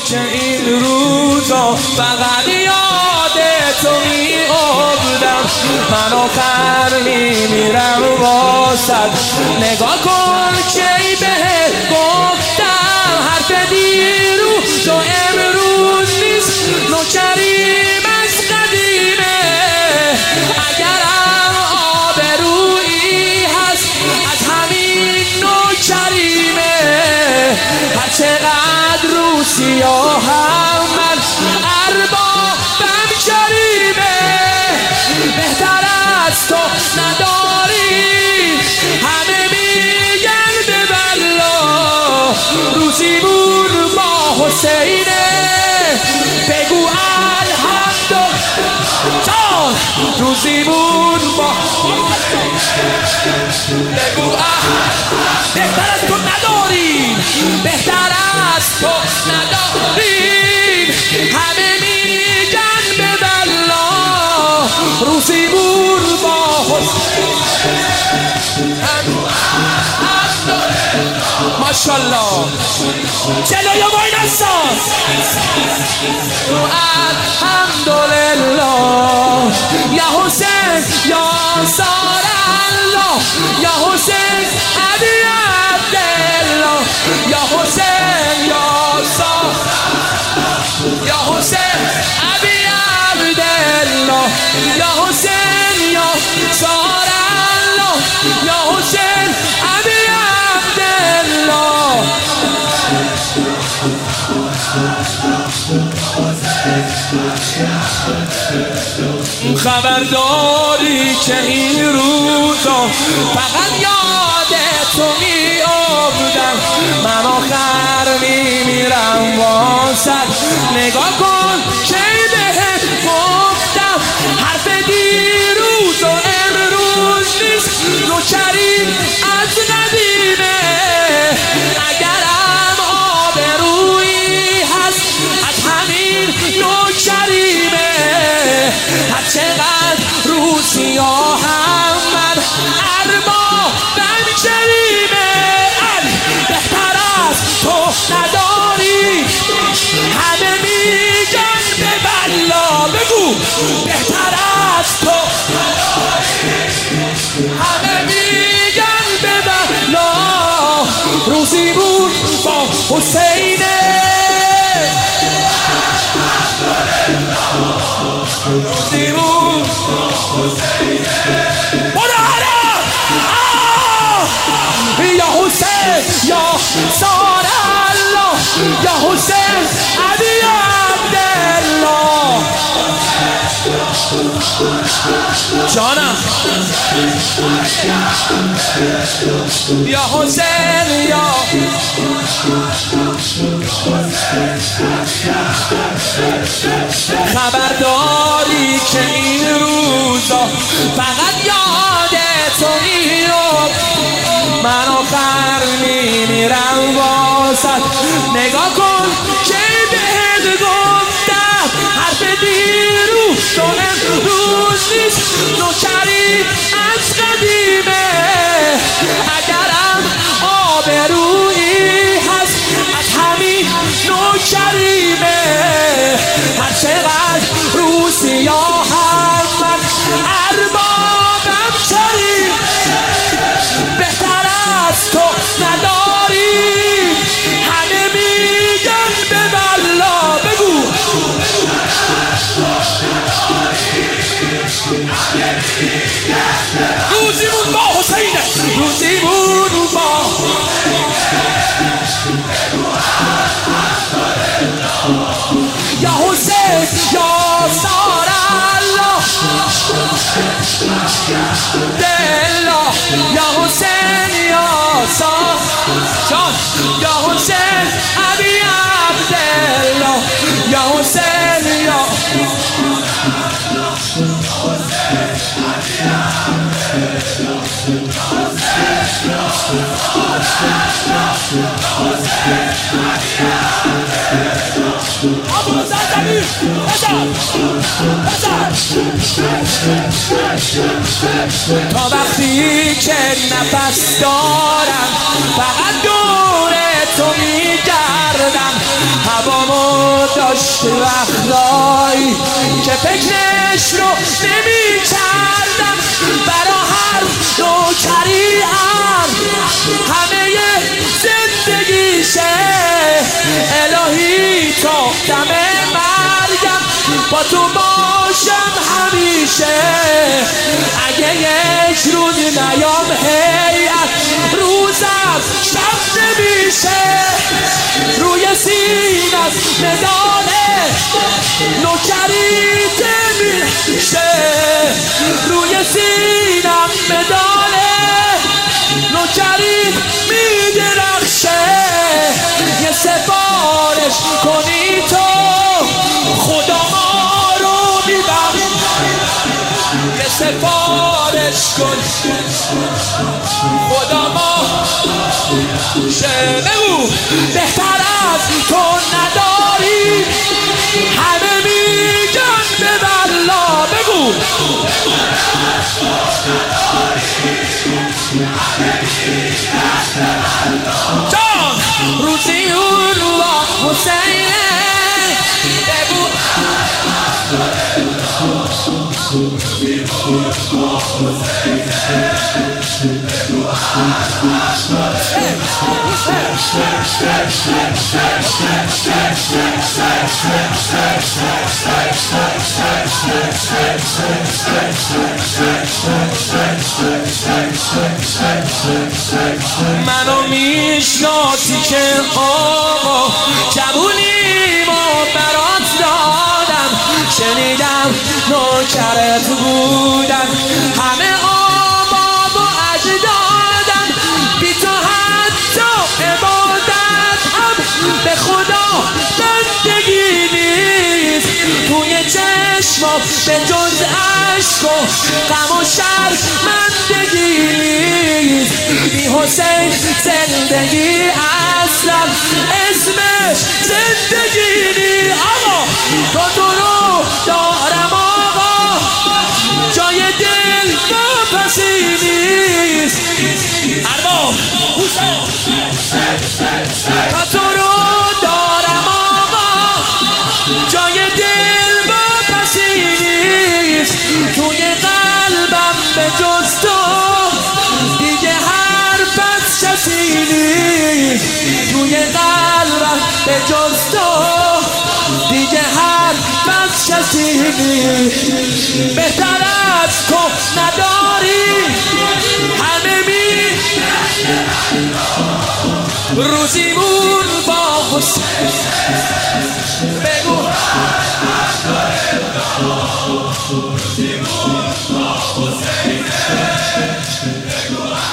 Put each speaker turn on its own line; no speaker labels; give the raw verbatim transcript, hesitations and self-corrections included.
که این روزا فقط یاد تو می افتم. من آخر می میرم واسد، نگاه کن که بهت گفتم حرف دیروز و امروز نیست، نوکریم از قدیمه. اگرم آبرویی هست از همین نوکریمه. هر چقدر رو سیاهم من اربابم کریمه. بهتر از تو نداری، همه میگن به والله. روزیمون با حسینه، بگو الحمدلله. روزیمون با بگو الحمدلله. بهتر از تو نداریم، بهتر از تو نداریم، همه میگن به والله. روزیمون با ماشالله. جلوی وای نستان. الحمدلله یا حسین یا سار الله، یا حسین علی عبدالله، یا حسین یا سار، یا حسین علی عبدالله، یا حسین یا سار الله، یا حسین علی عبدالله. خبرداری که این روزا فقط یاد تو می افتم. من آخر می میرم واسد، نگاه کن که بهت گفتم حرف دیروز و امروز نیست، نوکریم از قدیمه. اگرم آبرویی هست از همین نوکریمه. هر چقدر رو سیاهم من اربابم کریمه. بهتر از تو نداری، همه میگن به والله. بگو بهتر از تو نداری، همه میگن به والله. روزیمون با حسینه، روزیمون با حسینه. یا حسین یا سار الله، یا حسین علی عبدالله. جانم یا حسین یا خبرداری که این روزا فقط یاد تو میاد. من آخر میمیرم واسد، نگاه کن که بهت گفتم حرف دیروز و امروز نیست، نوکری از قدیمه. اگرم آبرویی هست از همین نوکریمه. هر چقدر رو سیاهم من اربابم کریم. بهتر از تو نداری، همه میگن به والله. بگو روزیمون با حسینه، روزیمون با یا حسین یا سار الله، دلا یا حسین یا سار جان، یا حسین علی عبدالله، یا حسین یا تا وقتی که نفس دارم فقط دور تو میگردم، هوامو داشت وقتایی که فکرش رو نمی کردم برا هر نوکریم همه زندگیشه الهی تا دم مرگم با تو باشم همیشه اگه یک روز نیام هیئت روزم شب نمیشه روی سینم مداله نوکریت میشه روی سینم مداله نوکری میدرخشه یه سفارش کنی تو خدا ما رو میبخش یه سفارش کن خدا ما بگو بهتر از تو نداری همه میگن به بلا بگو جان روزی اون و حسینه بگو منو میشناسی که آقا جوونیمو برات دادم شنیدم نوکرت بودن همه آبا و اجدادم بی تو حتی عبادت هم به خدا بندگی نیست توی چشمم به جز عشق و غم و شرمندگی نیست بی حسین زندگی اصلا اسمش زندگی نیست آقا تو تو رو دارم آقا جای دل بپسی نیست ارباب تو تو رو دارم آقا جای دل بپسی نیست توی قلبم به جز تو دیگه هر پس کسی نیست توی قلبم به جز تو دیگه هر پس کسی نیست بهتر از تو نداری همه می روزیمون با حسین بگو روزیمون با حسین بگو